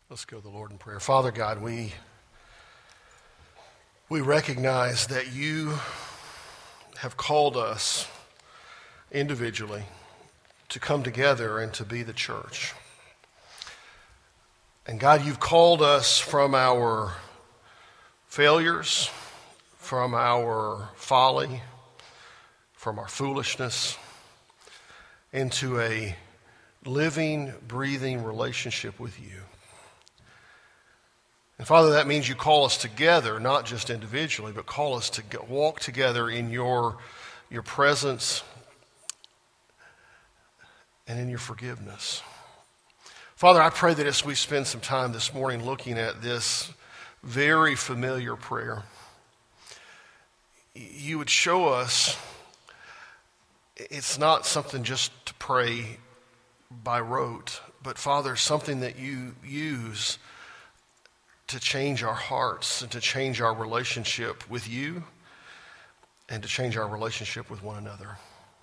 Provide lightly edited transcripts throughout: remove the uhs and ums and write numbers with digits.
Let's go to the Lord in prayer. Father God, we recognize that you have called us individually to come together and to be the church. And God, you've called us from our failures, from our folly, from our foolishness, into a living, breathing relationship with you. And Father, that means you call us together, not just individually, but call us to walk together in your presence and in your forgiveness. Father, I pray that as we spend some time this morning looking at this very familiar prayer, you would show us it's not something just to pray by rote, but Father, something that you use to change our hearts and to change our relationship with you and to change our relationship with one another.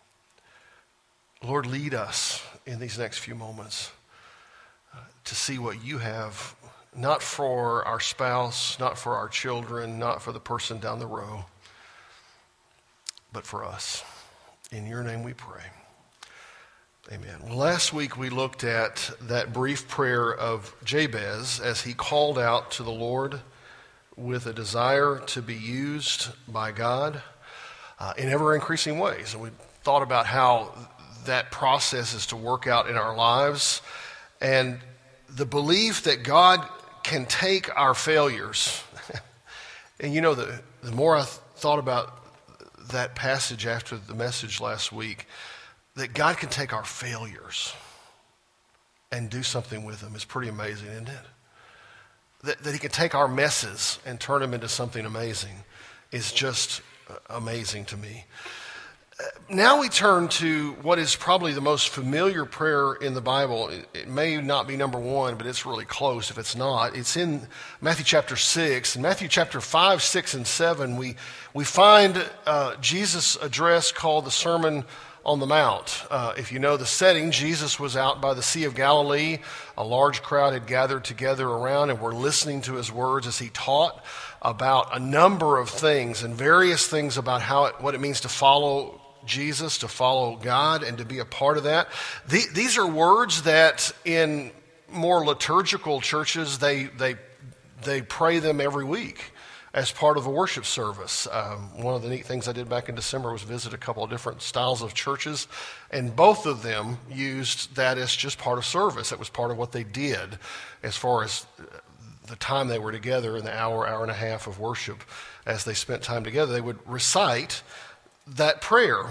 Lord, lead us in these next few moments to see what you have, not for our spouse, not for our children, not for the person down the row, but for us. In your name we pray. Amen. Well, last week we looked at that brief prayer of Jabez as he called out to the Lord with a desire to be used by God in ever-increasing ways. And we thought about how that process is to work out in our lives, and the belief that God can take our failures. And you know, the more I thought about that passage after the message last week, that God can take our failures and do something with them is pretty amazing, isn't it? That he can take our messes and turn them into something amazing is just amazing to me. Now we turn to what is probably the most familiar prayer in the Bible. It may not be number one, but it's really close if it's not. It's in Matthew chapter 6. In Matthew chapter 5, 6, and 7, we find Jesus' address called the Sermon on the Mount. If you know the setting, Jesus was out by the Sea of Galilee. A large crowd had gathered together around and were listening to his words as he taught about a number of things and various things about what it means to follow Jesus, to follow God, and to be a part of that. These are words that in more liturgical churches, they pray them every week as part of a worship service. One of the neat things I did back in December was visit a couple of different styles of churches, and both of them used that as just part of service. It was part of what they did as far as the time they were together in the hour and a half of worship. As they spent time together, they would recite that prayer.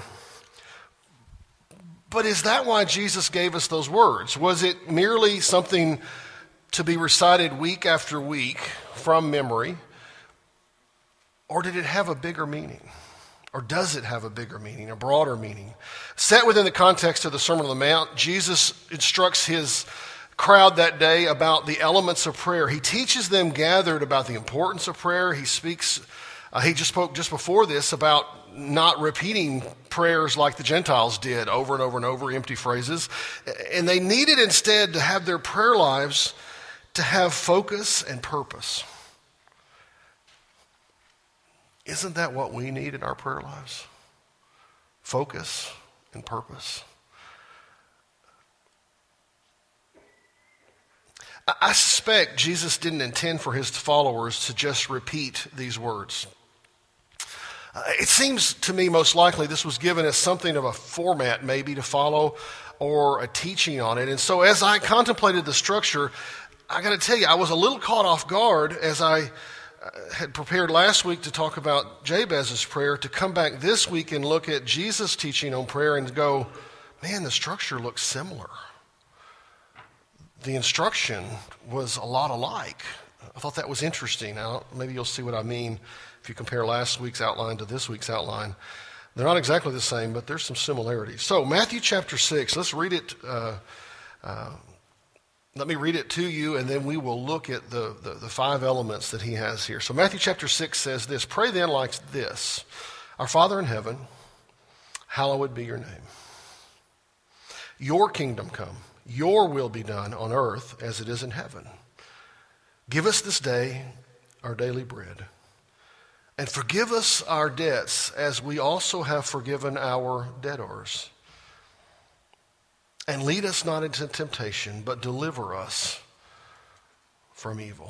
But is that why Jesus gave us those words? Was it merely something to be recited week after week from memory? Or did it have a bigger meaning? Or does it have a bigger meaning, a broader meaning? Set within the context of the Sermon on the Mount, Jesus instructs his crowd that day about the elements of prayer. He teaches them gathered about the importance of prayer. He just spoke just before this about not repeating prayers like the Gentiles did over and over and over, empty phrases. And they needed instead to have their prayer lives to have focus and purpose. Isn't that what we need in our prayer lives? Focus and purpose. I suspect Jesus didn't intend for his followers to just repeat these words. It seems to me most likely this was given as something of a format maybe to follow or a teaching on it. And so as I contemplated the structure, I got to tell you, I was a little caught off guard as I had prepared last week to talk about Jabez's prayer, to come back this week and look at Jesus' teaching on prayer and go, man, the structure looks similar. The instruction was a lot alike. I thought that was interesting. Now, maybe you'll see what I mean if you compare last week's outline to this week's outline. They're not exactly the same, but there's some similarities. So Matthew chapter 6, let's read it. Let me read it to you, and then we will look at the five elements that he has here. So Matthew chapter 6 says this, "Pray then like this, Our Father in heaven, hallowed be your name. Your kingdom come, your will be done on earth as it is in heaven. Give us this day our daily bread. And forgive us our debts as we also have forgiven our debtors. And lead us not into temptation, but deliver us from evil.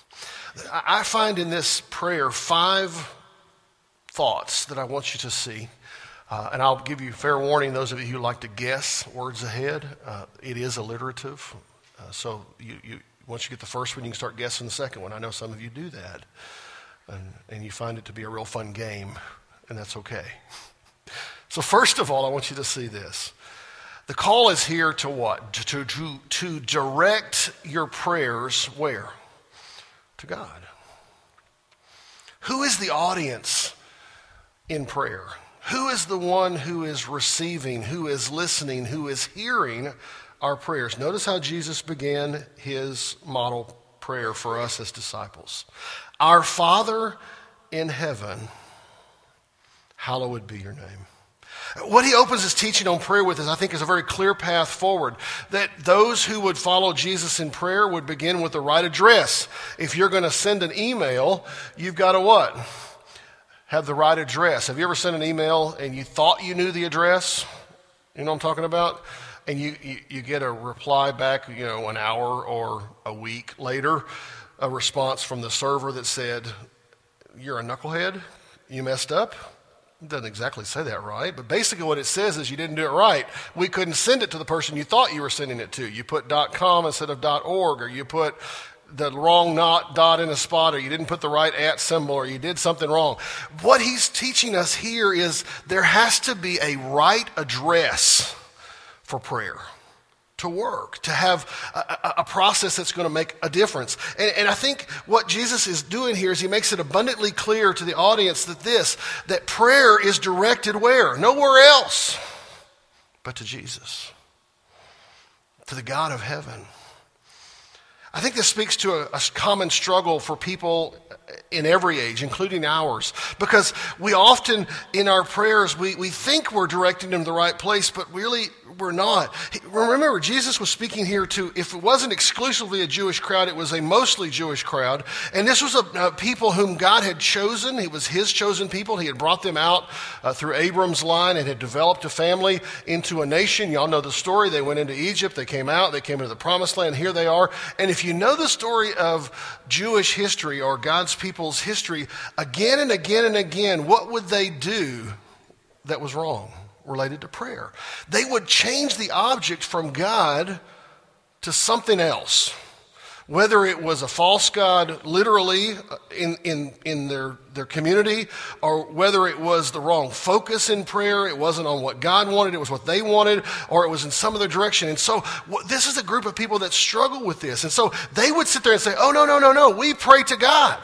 I find in this prayer 5 thoughts that I want you to see. And I'll give you fair warning, those of you who like to guess words ahead. It is alliterative. So you once you get the first one, you can start guessing the second one. I know some of you do that. And you find it to be a real fun game, and that's okay. So first of all, I want you to see this. The call is here to what? To direct your prayers where? To God. Who is the audience in prayer? Who is the one who is receiving, who is listening, who is hearing our prayers? Notice how Jesus began his model prayer for us as disciples. Our Father in heaven, hallowed be your name. What he opens his teaching on prayer with is, I think, is a very clear path forward. That those who would follow Jesus in prayer would begin with the right address. If you're going to send an email, you've got to what? Have the right address. Have you ever sent an email and you thought you knew the address? You know what I'm talking about? And you get a reply back, an hour or a week later, a response from the server that said, "You're a knucklehead, you messed up." It doesn't exactly say that right, but basically what it says is you didn't do it right. We couldn't send it to the person you thought you were sending it to. You put .com instead of .org, or you put the wrong dot in a spot, or you didn't put the right @ symbol, or you did something wrong. What he's teaching us here is there has to be a right address for prayer to work, to have a process that's going to make a difference. And I think what Jesus is doing here is he makes it abundantly clear to the audience that prayer is directed where? Nowhere else but to Jesus, to the God of heaven. I think this speaks to a common struggle for people in every age, including ours, because we often, in our prayers, we think we're directing them to the right place, but really we're not. Remember, Jesus was speaking here to, if it wasn't exclusively a Jewish crowd, it was a mostly Jewish crowd, and this was a people whom God had chosen. It was his chosen people. He had brought them out through Abram's line and had developed a family into a nation. Y'all know the story. They went into Egypt. They came out. They came into the promised land. Here they are. And if you know the story of Jewish history or God's people's history, again and again and again, what would they do that was wrong related to prayer? They would change the object from God to something else, whether it was a false god literally in their community, or whether it was the wrong focus in prayer. It wasn't on what God wanted, it was what they wanted, or it was in some other direction. And so this is a group of people that struggle with this. And so they would sit there and say, "Oh, no, we pray to God."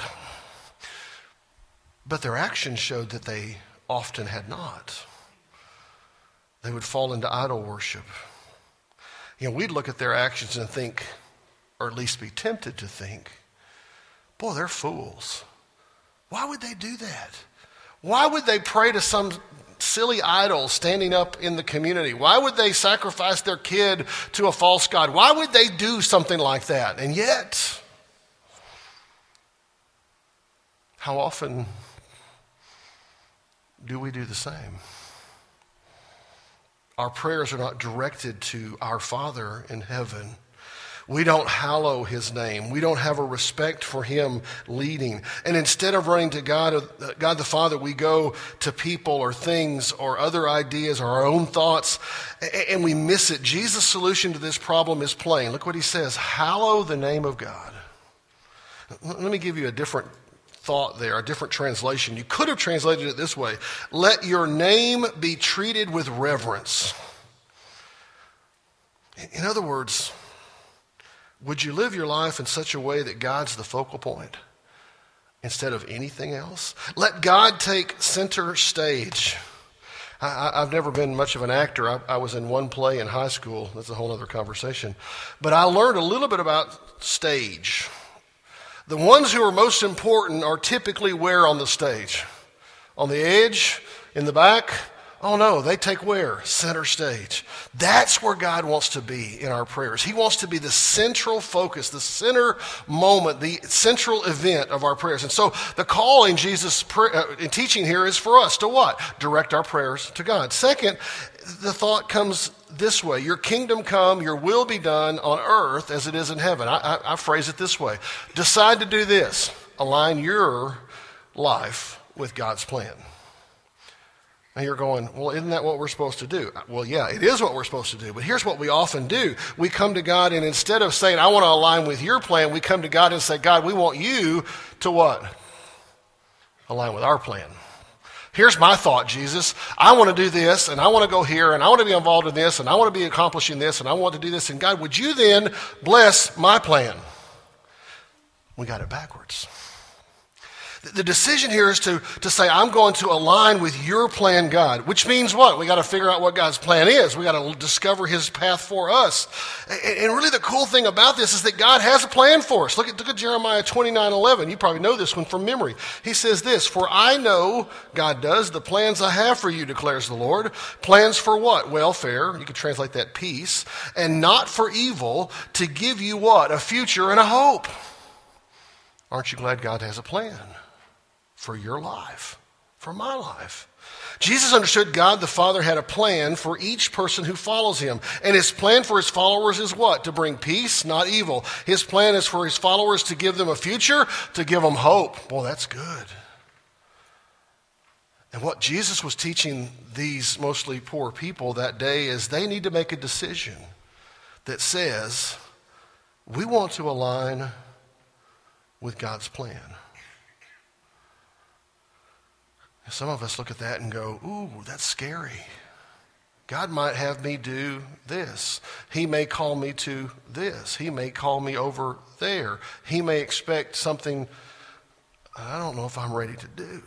But their actions showed that they often had not. They would fall into idol worship. We'd look at their actions and think, or at least be tempted to think, boy, they're fools. Why would they do that? Why would they pray to some silly idol standing up in the community? Why would they sacrifice their kid to a false god? Why would they do something like that? And yet, how often do we do the same? Our prayers are not directed to our Father in heaven. We don't hallow his name. We don't have a respect for him leading. And instead of running to God the Father, we go to people or things or other ideas or our own thoughts, and we miss it. Jesus' solution to this problem is plain. Look what he says: hallow the name of God. Let me give you a different thought there, a different translation. You could have translated it this way: let your name be treated with reverence. In other words, would you live your life in such a way that God's the focal point instead of anything else? Let God take center stage. I've never been much of an actor. I was in one play in high school. That's a whole other conversation. But I learned a little bit about stage. The ones who are most important are typically where on the stage? On the edge, in the back, Oh no, they take where? Center stage. That's where God wants to be in our prayers. He wants to be the central focus, the center moment, the central event of our prayers. And so the call in Jesus' in teaching here is for us to what? Direct our prayers to God. Second, the thought comes this way: your kingdom come, your will be done on earth as it is in heaven. I phrase it this way: decide to do this. Align your life with God's plan. And you're going, well, isn't that what we're supposed to do? Well, yeah, it is what we're supposed to do. But here's what we often do. We come to God, and instead of saying, I want to align with your plan, we come to God and say, God, we want you to what? Align with our plan. Here's my thought, Jesus. I want to do this, and I want to go here, and I want to be involved in this, and I want to be accomplishing this, and I want to do this. And God, would you then bless my plan? We got it backwards. The decision here is to say, I'm going to align with your plan, God, which means what? We got to figure out what God's plan is. We got to discover his path for us. And really the cool thing about this is that God has a plan for us. Look at Jeremiah 29:11. You probably know this one from memory. He says this: for I know, God does, the plans I have for you, declares the Lord. Plans for what? Welfare. You could translate that peace. And not for evil, to give you what? A future and a hope. Aren't you glad God has a plan for your life, for my life? Jesus understood God the Father had a plan for each person who follows him. And his plan for his followers is what? To bring peace, not evil. His plan is for his followers to give them a future, to give them hope. Boy, that's good. And what Jesus was teaching these mostly poor people that day is they need to make a decision that says, we want to align with God's plan. Some of us look at that and go, ooh, that's scary. God might have me do this. He may call me to this. He may call me over there. He may expect something I don't know if I'm ready to do.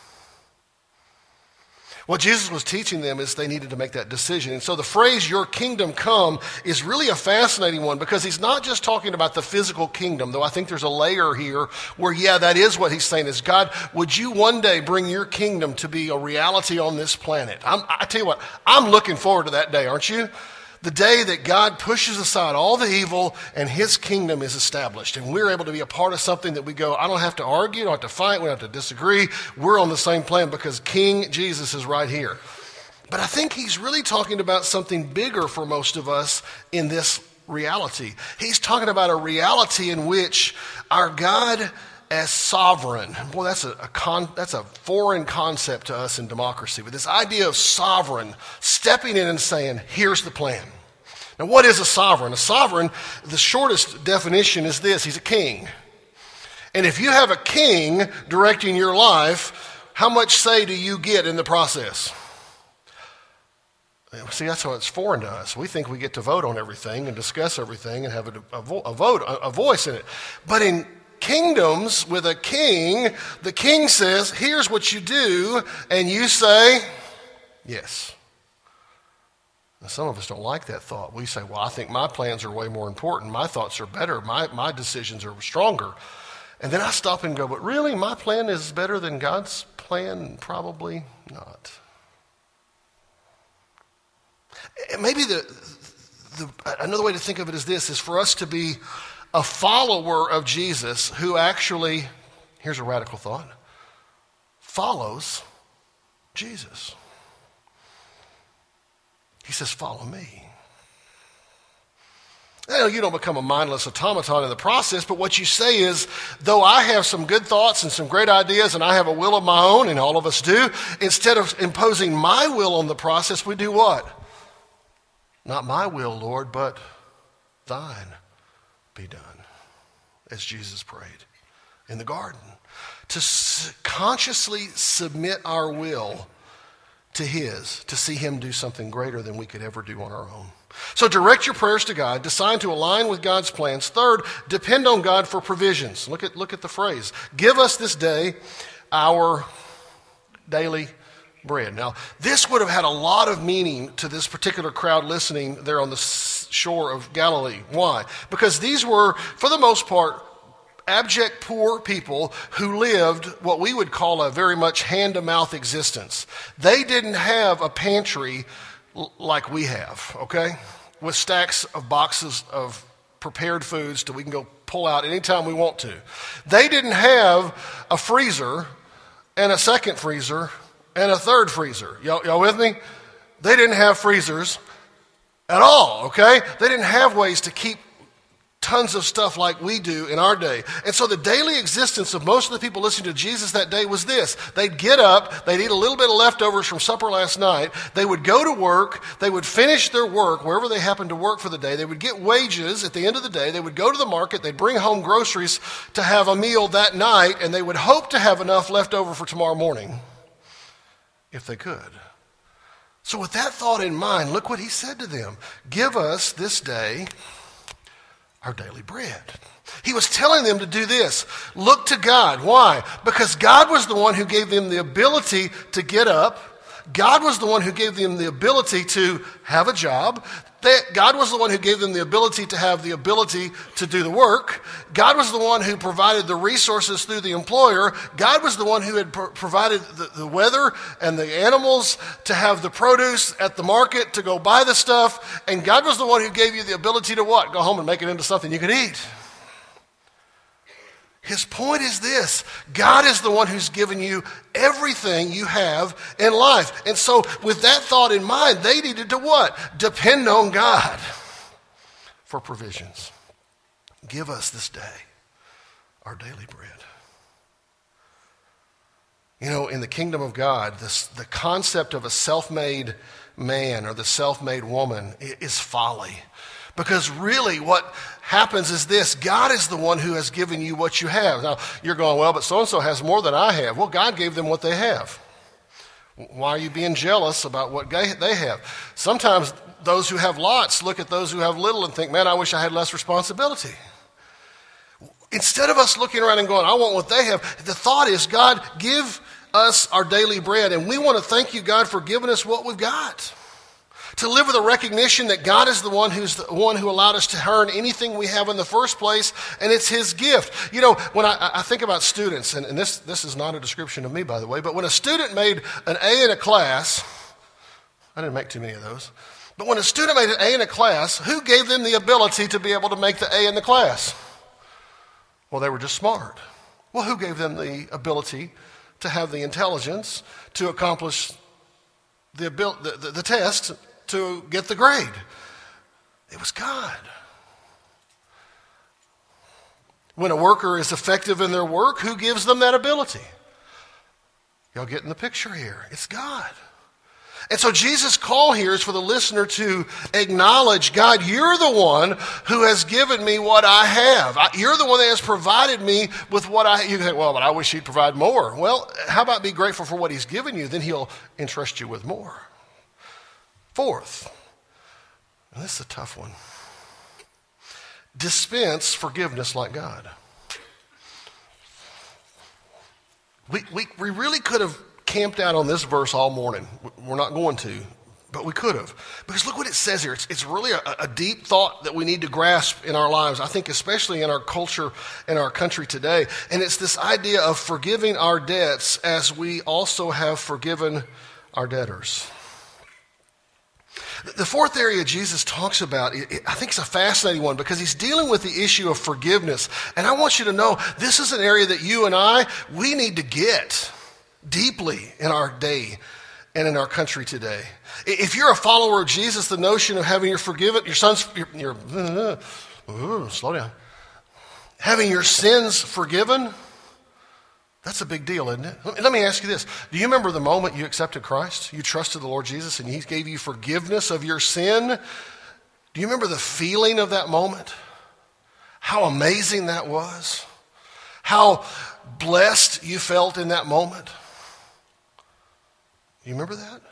What Jesus was teaching them is they needed to make that decision. And so the phrase, your kingdom come, is really a fascinating one because he's not just talking about the physical kingdom, though I think there's a layer here where, yeah, that is what he's saying is, God, would you one day bring your kingdom to be a reality on this planet? I tell you what, I'm looking forward to that day, aren't you? The day that God pushes aside all the evil and his kingdom is established. And we're able to be a part of something that we go, I don't have to argue, I don't have to fight, we don't have to disagree. We're on the same plan because King Jesus is right here. But I think he's really talking about something bigger for most of us in this reality. He's talking about a reality in which our God as sovereign, boy, that's a foreign concept to us in democracy, but this idea of sovereign, stepping in and saying, here's the plan. Now, what is a sovereign? A sovereign, the shortest definition is this: he's a king. And if you have a king directing your life, how much say do you get in the process? See, that's how it's foreign to us. We think we get to vote on everything and discuss everything and have a voice in it. But in kingdoms with a king, the king says, here's what you do, and you say, yes. Now, some of us don't like that thought. We say, well, I think my plans are way more important. My thoughts are better. My decisions are stronger. And then I stop and go, but really, my plan is better than God's plan? Probably not. Maybe another way to think of it is this, is for us to be a follower of Jesus who actually, here's a radical thought, follows Jesus. He says, follow me. You don't become a mindless automaton in the process, but what you say is, though I have some good thoughts and some great ideas and I have a will of my own, and all of us do, instead of imposing my will on the process, we do what? Not my will, Lord, but thine be done, as Jesus prayed in the garden. To consciously submit our will to his, to see him do something greater than we could ever do on our own. So direct your prayers to God. Decide to align with God's plans. Third, depend on God for provisions. Look at the phrase. Give us this day our daily bread. Now, this would have had a lot of meaning to this particular crowd listening there on the shore of Galilee. Why? Because these were, for the most part, abject poor people who lived what we would call a very much hand-to-mouth existence. They didn't have a pantry like we have, okay, with stacks of boxes of prepared foods that we can go pull out anytime we want to. They didn't have a freezer and a second freezer and a third freezer. Y'all with me? They didn't have freezers at all, okay? They didn't have ways to keep tons of stuff like we do in our day. And so the daily existence of most of the people listening to Jesus that day was this. They'd get up, they'd eat a little bit of leftovers from supper last night, they would go to work, they would finish their work wherever they happened to work for the day, they would get wages at the end of the day, they would go to the market, they'd bring home groceries to have a meal that night, and they would hope to have enough left over for tomorrow morning, if they could. So with that thought in mind, look what he said to them. Give us this day our daily bread. He was telling them to do this. Look to God. Why? Because God was the one who gave them the ability to get up. God was the one who gave them the ability to have a job. God was the one who gave them the ability to have the ability to do the work. God was the one who provided the resources through the employer. God was the one who had provided the weather and the animals to have the produce at the market to go buy the stuff. And God was the one who gave you the ability to what? Go home and make it into something you could eat. His point is this: God is the one who's given you everything you have in life. And so with that thought in mind, they needed to what? Depend on God for provisions. Give us this day our daily bread. You know, in the kingdom of God, the concept of a self-made man or the self-made woman is folly. Because really what happens is this: God is the one who has given you what you have. Now, you're going, well, but so-and-so has more than I have. Well, God gave them what they have. Why are you being jealous about what they have? Sometimes those who have lots look at those who have little and think, man, I wish I had less responsibility. Instead of us looking around and going, I want what they have, the thought is, God, give us our daily bread. And we want to thank you, God, for giving us what we've got. To live with a recognition that God is the one who allowed us to earn anything we have in the first place, and it's his gift. You know, when I think about students, and this is not a description of me, by the way, but when a student made an A in a class, I didn't make too many of those, but when a student made an A in a class, who gave them the ability to be able to make the A in the class? Well, they were just smart. Well, who gave them the ability to have the intelligence to accomplish the test to get the grade? It was God. When a worker is effective in their work, who gives them that ability? Y'all getting the picture here? It's God. And so Jesus' call here is for the listener to acknowledge, God, you're the one who has given me what I have. You're the one that has provided me with what you think, well, but I wish he'd provide more. Well, how about be grateful for what he's given you? Then he'll entrust you with more. Fourth, and this is a tough one, dispense forgiveness like God. We really could have camped out on this verse all morning. We're not going to, but we could have. Because look what it says here. It's really a deep thought that we need to grasp in our lives, I think especially in our culture and our country today. And it's this idea of forgiving our debts as we also have forgiven our debtors. The fourth area Jesus talks about, I think it's a fascinating one because he's dealing with the issue of forgiveness. And I want you to know this is an area that you and we need to get deeply in our day and in our country today. If you're a follower of Jesus, the notion of having your sins forgiven, that's a big deal, isn't it? Let me ask you this. Do you remember the moment you accepted Christ? You trusted the Lord Jesus and he gave you forgiveness of your sin? Do you remember the feeling of that moment? How amazing that was? How blessed you felt in that moment? Do you remember that?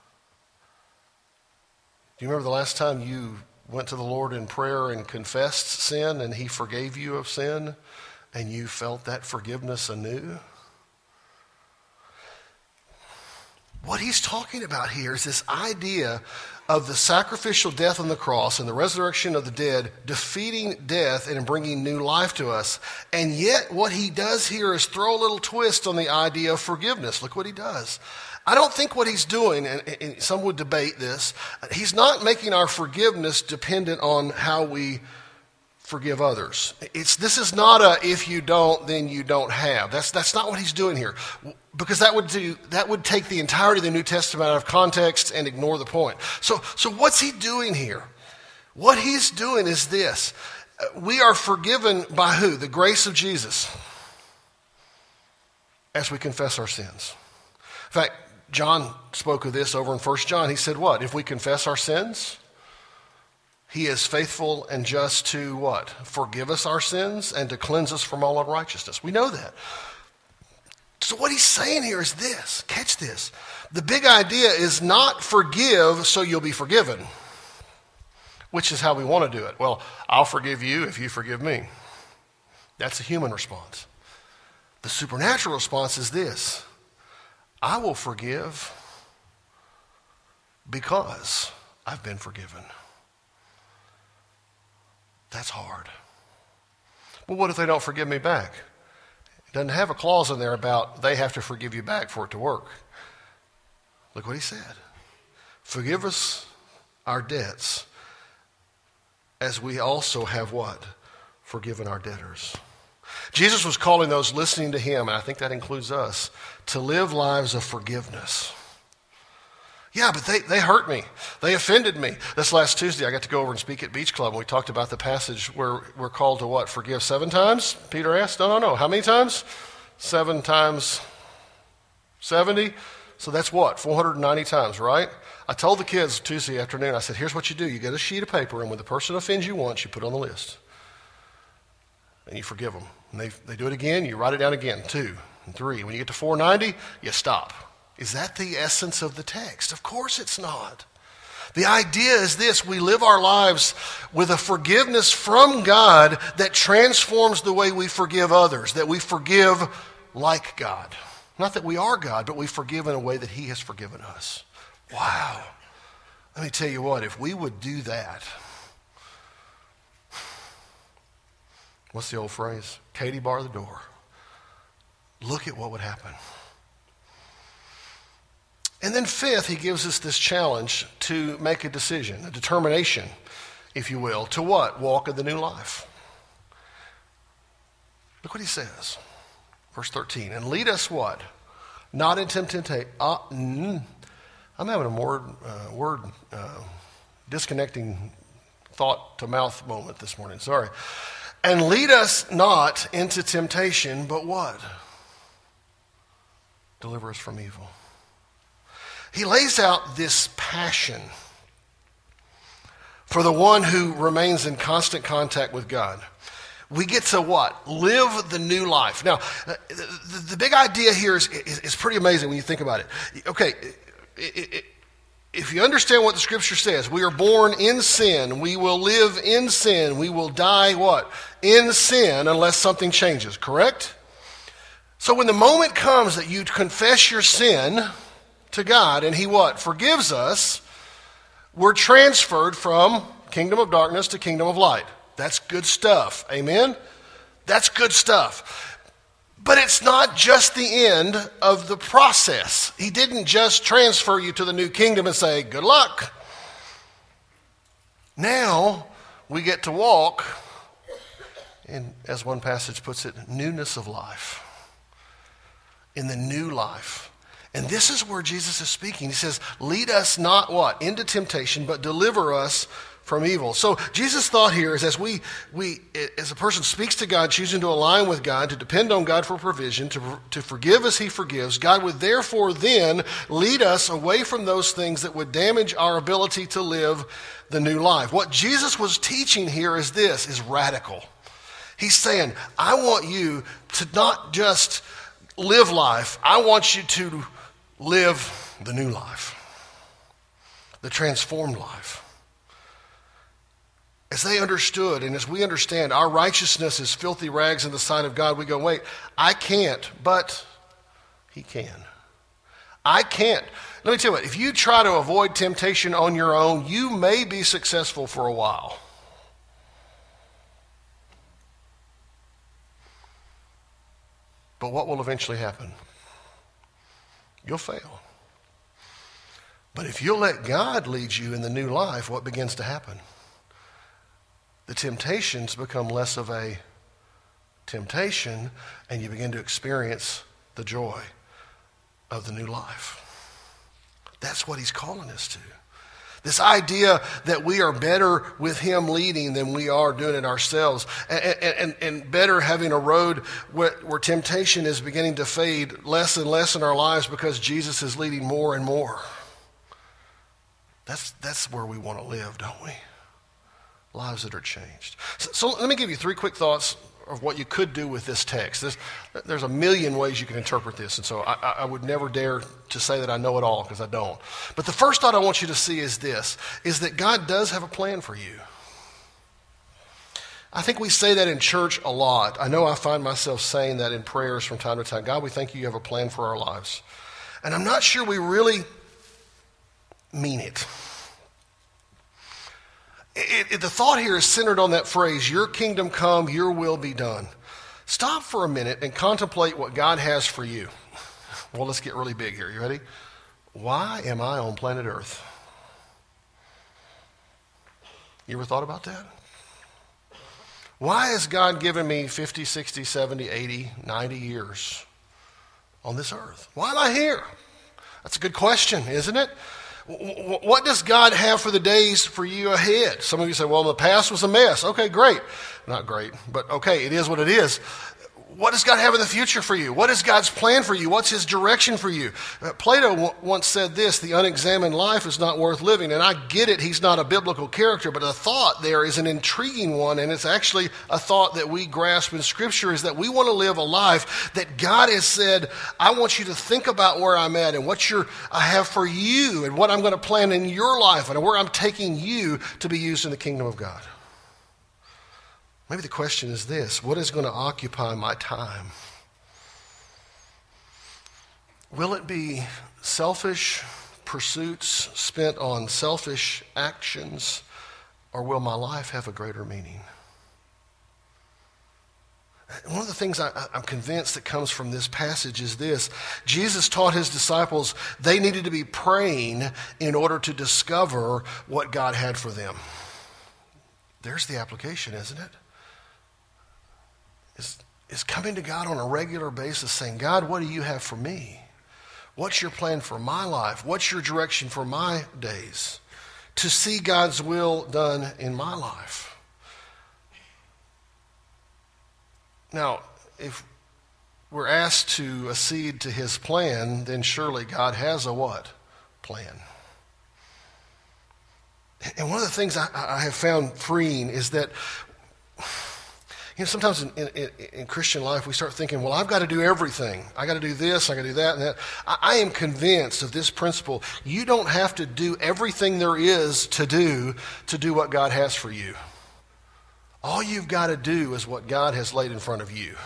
Do you remember the last time you went to the Lord in prayer and confessed sin and he forgave you of sin? And you felt that forgiveness anew? What he's talking about here is this idea of the sacrificial death on the cross and the resurrection of the dead, defeating death and bringing new life to us. And yet what he does here is throw a little twist on the idea of forgiveness. Look what he does. I don't think what he's doing, and some would debate this, he's not making our forgiveness dependent on how we forgive others. This is not a if you don't, then you don't have. That's not what he's doing here. Because that would take the entirety of the New Testament out of context and ignore the point. So what's he doing here? What he's doing is this. We are forgiven by who? The grace of Jesus. As we confess our sins. In fact, John spoke of this over in 1 John. He said what? If we confess our sins, he is faithful and just to what? Forgive us our sins and to cleanse us from all unrighteousness. We know that. So what he's saying here is this. Catch this. The big idea is not forgive so you'll be forgiven, which is how we want to do it. Well, I'll forgive you if you forgive me. That's a human response. The supernatural response is this. I will forgive because I've been forgiven. That's hard. Well, what if they don't forgive me back? It doesn't have a clause in there about they have to forgive you back for it to work. Look what he said. Forgive us our debts as we also have what? Forgiven our debtors. Jesus was calling those listening to him, and I think that includes us, to live lives of forgiveness. Yeah, but they hurt me. They offended me. This last Tuesday, I got to go over and speak at Beach Club, and we talked about the passage where we're called to what? Forgive 7 times? Peter asked. No. How many times? 7 times 70? So that's what? 490 times, right? I told the kids Tuesday afternoon, I said, here's what you do. You get a sheet of paper, and when the person offends you once, you put it on the list. And you forgive them. And they do it again, you write it down again. 2 and 3. When you get to 490, you stop. Is that the essence of the text? Of course it's not. The idea is this. We live our lives with a forgiveness from God that transforms the way we forgive others, that we forgive like God. Not that we are God, but we forgive in a way that he has forgiven us. Wow. Let me tell you what, if we would do that, what's the old phrase? Katie, bar the door. Look at what would happen. And then fifth, he gives us this challenge to make a decision, a determination, if you will, to what? Walk in the new life. Look what he says. Verse 13. And lead us what? Not into temptation. I'm having a word disconnecting thought to mouth moment this morning. Sorry. And lead us not into temptation, but what? Deliver us from evil. He lays out this passion for the one who remains in constant contact with God. We get to what? Live the new life. Now, the big idea here is pretty amazing when you think about it. Okay, if you understand what the Scripture says, we are born in sin. We will live in sin. We will die what? In sin unless something changes, correct? So when the moment comes that you confess your sin to God, and he what? Forgives us, we're transferred from kingdom of darkness to kingdom of light. That's good stuff. Amen? That's good stuff. But it's not just the end of the process. He didn't just transfer you to the new kingdom and say, good luck. Now we get to walk in, as one passage puts it, newness of life. In the new life. And this is where Jesus is speaking. He says, lead us not what? Into temptation, but deliver us from evil. So Jesus' thought here is as as a person speaks to God, choosing to align with God, to depend on God for provision, to forgive as he forgives, God would therefore then lead us away from those things that would damage our ability to live the new life. What Jesus was teaching here is this, is radical. He's saying, I want you to not just live life, I want you to live the new life, the transformed life. As they understood, and as we understand, our righteousness is filthy rags in the sight of God, we go, wait, I can't, but he can. I can't. Let me tell you what, if you try to avoid temptation on your own, you may be successful for a while. But what will eventually happen? You'll fail. But if you'll let God lead you in the new life, what begins to happen? The temptations become less of a temptation, and you begin to experience the joy of the new life. That's what he's calling us to. This idea that we are better with him leading than we are doing it ourselves, and better having a road where temptation is beginning to fade less and less in our lives because Jesus is leading more and more. That's where we want to live, don't we? Lives that are changed. So let me give you 3 quick thoughts of what you could do with this text. There's a million ways you can interpret this, and so I would never dare to say that I know it all, because I don't. But the first thought I want you to see is this, is that God does have a plan for you. I think we say that in church a lot. I know I find myself saying that in prayers from time to time. God, we thank you have a plan for our lives. And I'm not sure we really mean it. The thought here is centered on that phrase, your kingdom come, your will be done. Stop for a minute and contemplate what God has for you. Well, let's get really big here. You ready? Why am I on planet Earth? You ever thought about that? Why has God given me 50, 60, 70, 80, 90 years on this earth? Why am I here? That's a good question, isn't it? What does God have for the days for you ahead? Some of you say, well, the past was a mess. Okay, great. Not great, but okay, it is what it is. What does God have in the future for you? What is God's plan for you? What's his direction for you? Plato once said this, the unexamined life is not worth living. And I get it, he's not a biblical character, but the thought there is an intriguing one, and it's actually a thought that we grasp in Scripture, is that we want to live a life that God has said, I want you to think about where I'm at and what I have for you and what I'm going to plan in your life and where I'm taking you to be used in the kingdom of God. Maybe the question is this, what is going to occupy my time? Will it be selfish pursuits spent on selfish actions, or will my life have a greater meaning? One of the things I'm convinced that comes from this passage is this. Jesus taught his disciples they needed to be praying in order to discover what God had for them. There's the application, isn't it? Is coming to God on a regular basis saying, God, what do you have for me? What's your plan for my life? What's your direction for my days? To see God's will done in my life. Now, if we're asked to accede to his plan, then surely God has a what? Plan. And one of the things I have found freeing is that sometimes in Christian life, we start thinking, well, I've got to do everything. I got to do this, I got to do that, and that. I am convinced of this principle. You don't have to do everything there is to do what God has for you. All you've got to do is what God has laid in front of you.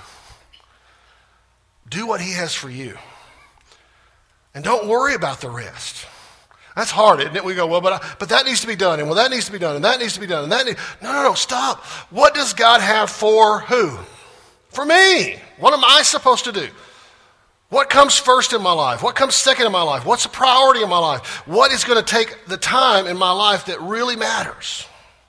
Do what he has for you. And don't worry about the rest. That's hard, isn't it? We go, well, but that needs to be done, and well, that needs to be done, and that needs to be done, and that needs... No, stop. What does God have for who? For me. What am I supposed to do? What comes first in my life? What comes second in my life? What's a priority in my life? What is going to take the time in my life that really matters?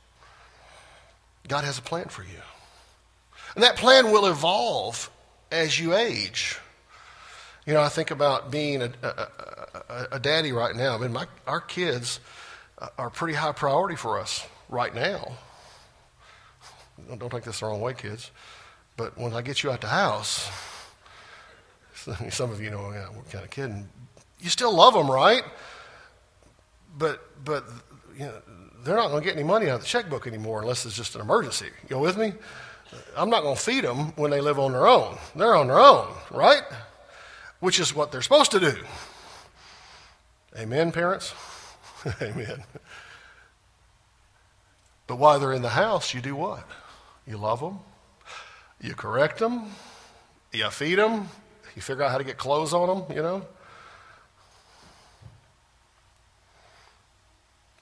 God has a plan for you. And that plan will evolve as you age. I think about being a daddy right now. I mean, our kids are pretty high priority for us right now. Don't take this the wrong way, kids. But when I get you out the house, some of you know, yeah, we're kind of kidding. You still love them, right? But they're not going to get any money out of the checkbook anymore unless it's just an emergency. You go with me? I'm not going to feed them when they live on their own. They're on their own, right? Which is what they're supposed to do. Amen, parents? Amen. But while they're in the house, you do what? You love them. You correct them. You feed them. You figure out how to get clothes on them,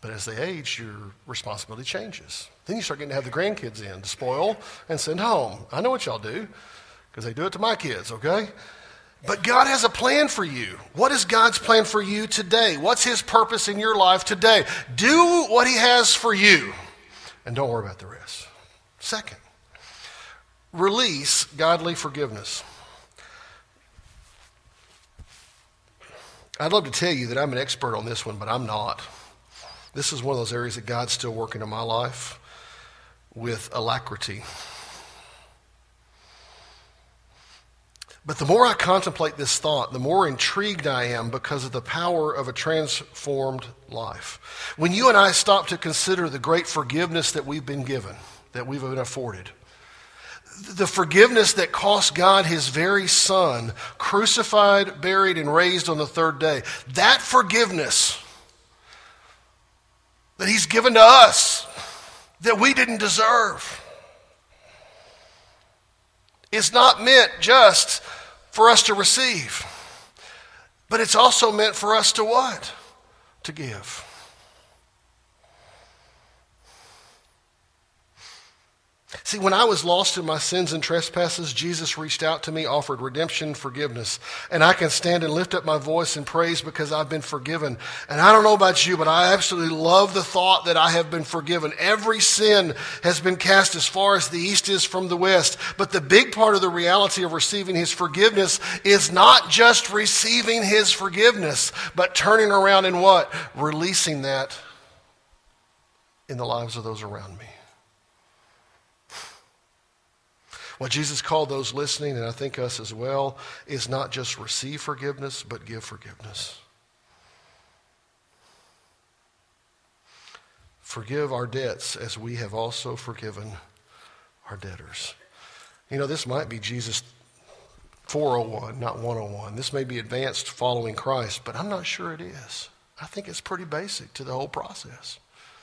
But as they age, your responsibility changes. Then you start getting to have the grandkids in to spoil and send home. I know what y'all do, because they do it to my kids, okay? But God has a plan for you. What is God's plan for you today? What's his purpose in your life today? Do what he has for you, and don't worry about the rest. Second, release godly forgiveness. I'd love to tell you that I'm an expert on this one, but I'm not. This is one of those areas that God's still working in my life with alacrity. But the more I contemplate this thought, the more intrigued I am because of the power of a transformed life. When you and I stop to consider the great forgiveness that we've been given, that we've been afforded, the forgiveness that cost God his very son, crucified, buried, and raised on the third day, that forgiveness that he's given to us that we didn't deserve is not meant just for us to receive, but it's also meant for us to what? To give. See, when I was lost in my sins and trespasses, Jesus reached out to me, offered redemption, forgiveness. And I can stand and lift up my voice in praise because I've been forgiven. And I don't know about you, but I absolutely love the thought that I have been forgiven. Every sin has been cast as far as the east is from the west. But the big part of the reality of receiving his forgiveness is not just receiving his forgiveness, but turning around and what? Releasing that in the lives of those around me. What Jesus called those listening, and I think us as well, is not just receive forgiveness, but give forgiveness. Forgive our debts as we have also forgiven our debtors. You know, this might be Jesus 401, not 101. This may be advanced following Christ, but I'm not sure it is. I think it's pretty basic to the whole process.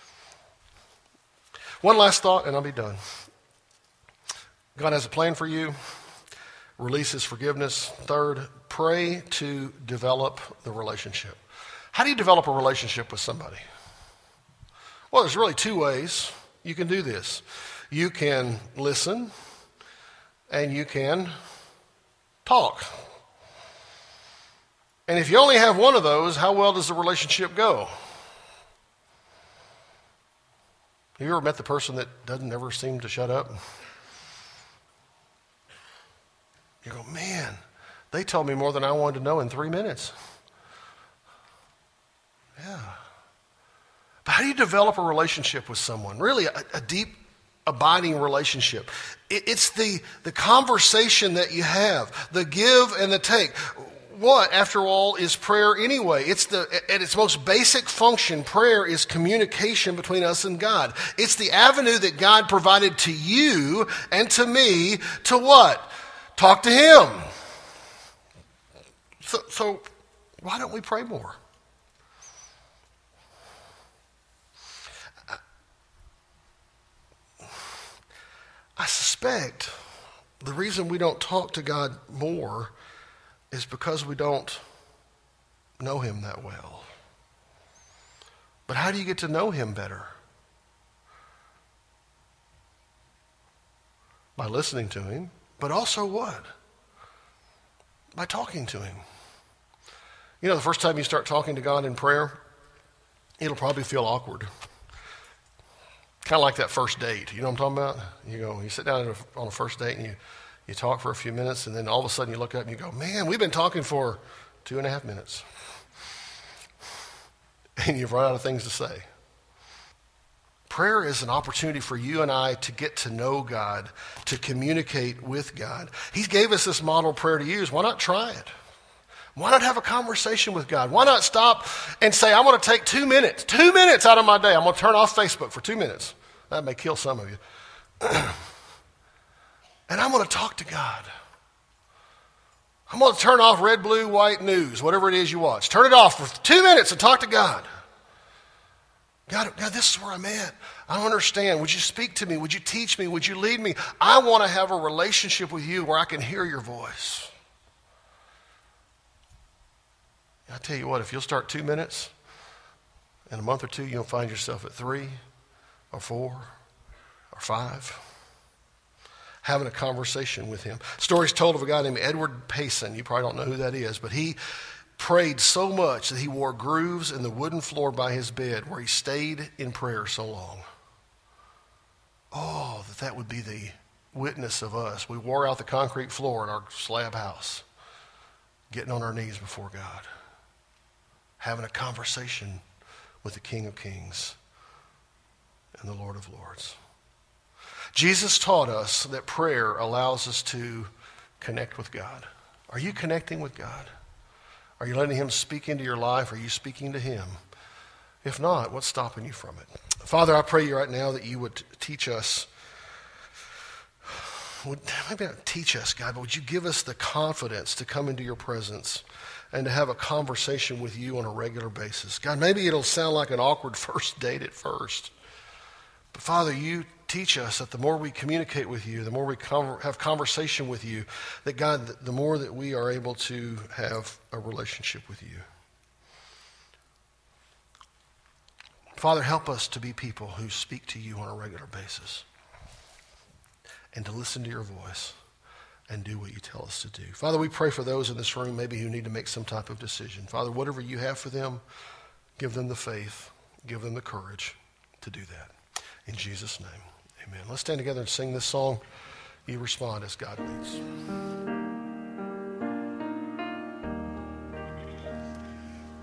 One last thought, and I'll be done. God has a plan for you. Release his forgiveness. Third, pray to develop the relationship. How do you develop a relationship with somebody? Well, there's really two ways you can do this. You can listen and you can talk. And if you only have one of those, how well does the relationship go? Have you ever met the person that doesn't ever seem to shut up? You go, man, they told me more than I wanted to know in 3 minutes. Yeah. But how do you develop a relationship with someone? Really, a deep, abiding relationship. It's the conversation that you have, the give and the take. What, after all, is prayer anyway? At its most basic function, prayer is communication between us and God. It's the avenue that God provided to you and to me to what? Talk to him. So why don't we pray more? I suspect the reason we don't talk to God more is because we don't know him that well. But how do you get to know him better? By listening to him. But also what? By talking to him. You know, the first time you start talking to God in prayer, it'll probably feel awkward. Kind of like that first date. You know what I'm talking about? You sit down on a first date and you talk for a few minutes, and then all of a sudden you look up and you go, man, we've been talking for 2.5 minutes. And you've run out of things to say. Prayer is an opportunity for you and I to get to know God, to communicate with God. He gave us this model prayer to use. Why not try it? Why not have a conversation with God? Why not stop and say, I'm going to take 2 minutes out of my day. I'm going to turn off Facebook for 2 minutes. That may kill some of you. And I'm going to talk to God. I'm going to turn off red, blue, white news, whatever it is you watch. Turn it off for 2 minutes and talk to God. God, this is where I'm at. I don't understand. Would you speak to me? Would you teach me? Would you lead me? I want to have a relationship with you where I can hear your voice. I tell you what, if you'll start 2 minutes, In a month or two, you'll find yourself at 3 or 4 or 5, having a conversation with him. Stories told of a guy named Edward Payson. You probably don't know who that is, but he prayed so much that he wore grooves in the wooden floor by his bed where he stayed in prayer so long. Oh, that would be the witness of us. We wore out the concrete floor in our slab house, getting on our knees before God, having a conversation with the King of Kings and the Lord of Lords. Jesus taught us that prayer allows us to connect with God. Are you connecting with God? Are you letting him speak into your life? Are you speaking to him? If not, what's stopping you from it? Father, I pray you right now that you would teach us. Maybe not teach us, God, but would you give us the confidence to come into your presence and to have a conversation with you on a regular basis. God, maybe it'll sound like an awkward first date at first. But Father, you teach us that the more we communicate with you, the more we have conversation with you, that God, the more that we are able to have a relationship with you. Father, help us to be people who speak to you on a regular basis and to listen to your voice and do what you tell us to do. Father, we pray for those in this room maybe who need to make some type of decision. Father, whatever you have for them, give them the faith, give them the courage to do that. In Jesus' name, amen. Let's stand together and sing this song. You respond as God leads.